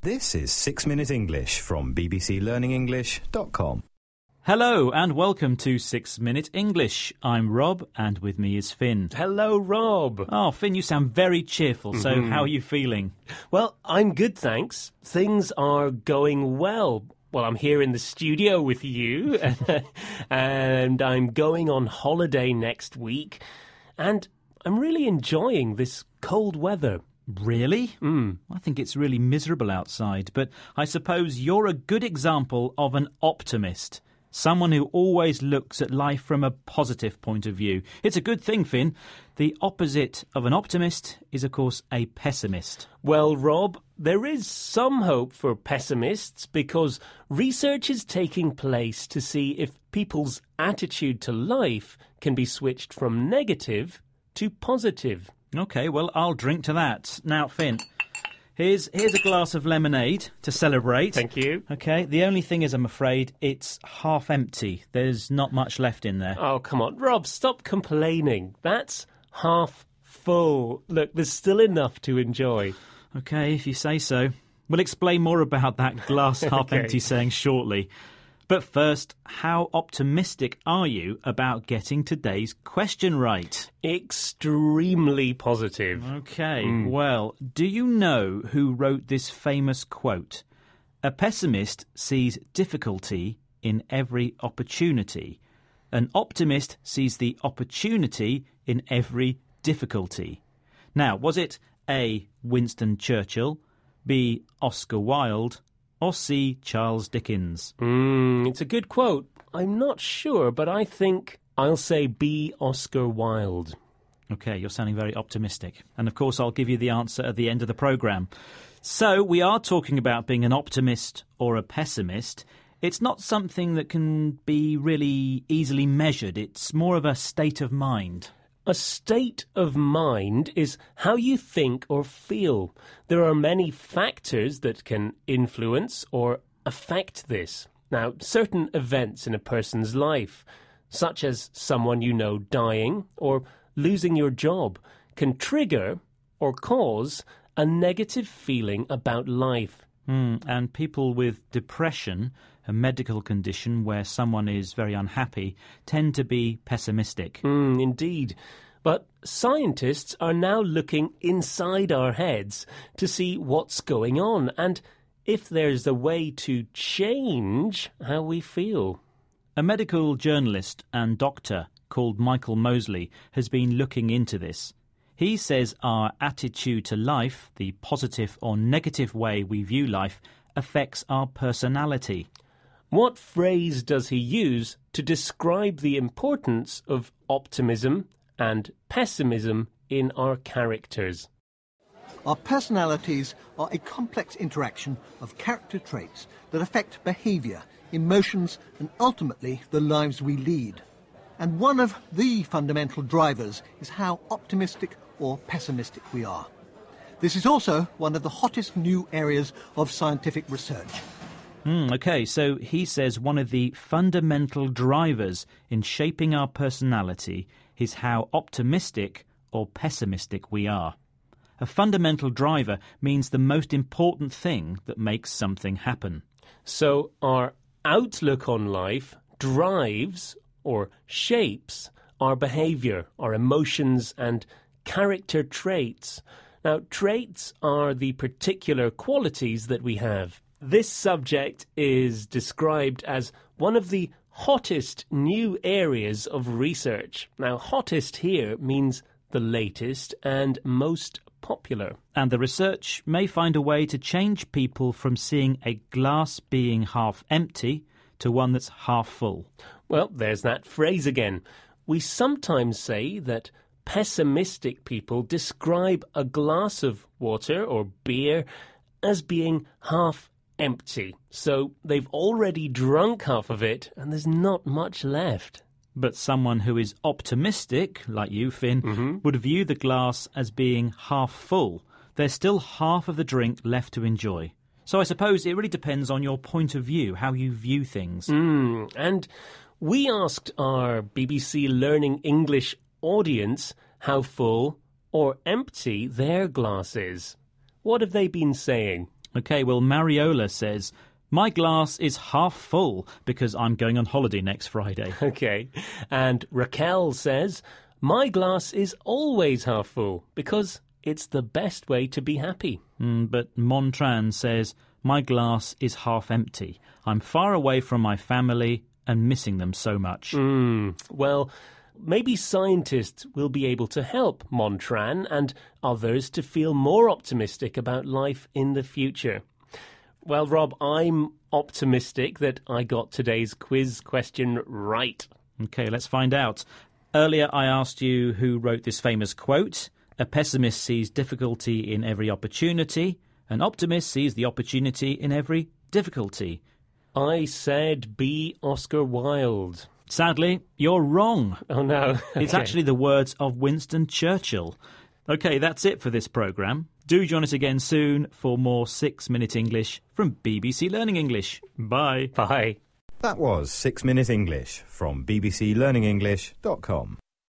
This is 6 Minute English from bbclearningenglish.com. Hello and welcome to 6 Minute English. I'm Rob and with me is Finn. Hello, Rob. Oh, Finn, you sound very cheerful, so how are you feeling? Well, I'm good, thanks. Things are going well. Well, I'm here in the studio with you and I'm going on holiday next week and I'm really enjoying this cold weather. Really? I think it's really miserable outside, but I suppose you're a good example of an optimist. Someone who always looks at life from a positive point of view. It's a good thing, Finn. The opposite of an optimist is, of course, a pessimist. Well, Rob, there is some hope for pessimists because research is taking place to see if people's attitude to life can be switched from negative to positive. OK, well, I'll drink to that. Now, Finn, here's a glass of lemonade to celebrate. Thank you. OK, the only thing is, I'm afraid, it's half empty. There's not much left in there. Oh, come on. Rob, stop complaining. That's half full. Look, there's still enough to enjoy. OK, if you say so. We'll explain more about that glass half empty saying shortly. But first, how optimistic are you about getting today's question right? Extremely positive. OK, well, do you know who wrote this famous quote? A pessimist sees difficulty in every opportunity. An optimist sees the opportunity in every difficulty. Now, was it A. Winston Churchill, B. Oscar Wilde, or C. Charles Dickens? It's a good quote. I'm not sure, but I think I'll say B. Oscar Wilde. OK, you're sounding very optimistic. And of course, I'll give you the answer at the end of the programme. So, we are talking about being an optimist or a pessimist. It's not something that can be really easily measured. It's more of a state of mind. A state of mind is how you think or feel. There are many factors that can influence or affect this. Now, certain events in a person's life, such as someone you know dying or losing your job, can trigger or cause a negative feeling about life. And people with depression, a medical condition where someone is very unhappy, tend to be pessimistic. Indeed. But scientists are now looking inside our heads to see what's going on and if there's a way to change how we feel. A medical journalist and doctor called Michael Mosley has been looking into this. He says our attitude to life, the positive or negative way we view life, affects our personality. What phrase does he use to describe the importance of optimism and pessimism in our characters? Our personalities are a complex interaction of character traits that affect behaviour, emotions and ultimately the lives we lead. And one of the fundamental drivers is how optimistic or pessimistic we are. This is also one of the hottest new areas of scientific research. OK, so he says one of the fundamental drivers in shaping our personality is how optimistic or pessimistic we are. A fundamental driver means the most important thing that makes something happen. So our outlook on life drives or shapes our behaviour, our emotions and character traits. Now, traits are the particular qualities that we have. This subject is described as one of the hottest new areas of research. Now, hottest here means the latest and most popular. And the research may find a way to change people from seeing a glass being half empty to one that's half full. Well, there's that phrase again. We sometimes say that pessimistic people describe a glass of water or beer as being half empty. So they've already drunk half of it and there's not much left. But someone who is optimistic, like you, Finn, would view the glass as being half full. There's still half of the drink left to enjoy. So I suppose it really depends on your point of view, how you view things. And we asked our BBC Learning English audience how full or empty their glass is. What have they been saying? OK, well, Mariola says, my glass is half full because I'm going on holiday next Friday. OK. And Raquel says, my glass is always half full because it's the best way to be happy. But Montran says, my glass is half empty. I'm far away from my family and missing them so much. Well, maybe scientists will be able to help Montran and others to feel more optimistic about life in the future. Well, Rob, I'm optimistic that I got today's quiz question right. OK, let's find out. Earlier I asked you who wrote this famous quote. A pessimist sees difficulty in every opportunity. An optimist sees the opportunity in every difficulty. I said B. Oscar Wilde. Sadly, you're wrong. Oh, no. It's Okay. actually the words of Winston Churchill. OK, that's it for this programme. Do join us again soon for more 6-Minute English from BBC Learning English. Bye. Bye. That was 6 Minute English from bbclearningenglish.com.